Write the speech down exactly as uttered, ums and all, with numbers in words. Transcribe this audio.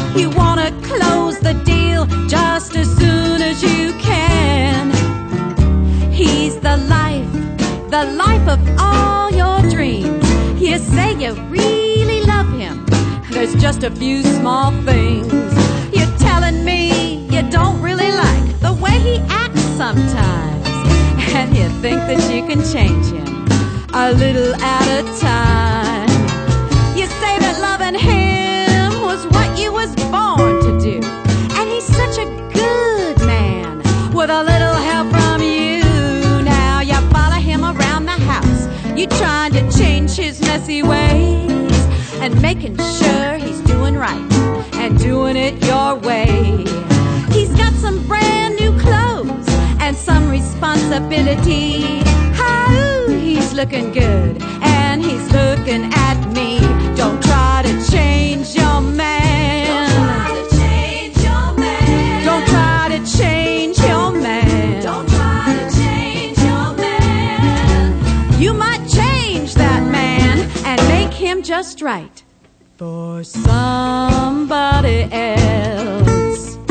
You wanna close the deal just as soon as you can. He's the life, the life of all your dreams. You say you really love him. There's just a few small things you're telling me you don't really like the way he acts sometimes, and you think that you can change him a little at a time. You say that loving him was what you was born to do, and he's such a good man with a little help from you. Now you follow him around the house, you trying to change his messy ways and making sure he's doing right and doing it your way. He's got some brand new clothes and some responsibility. Oh, he's looking good and he's looking at me. Don't try to change your man. Don't try to change your man. Don't try to change your man. Don't try to change your man. You might change that man and make him just right for somebody else.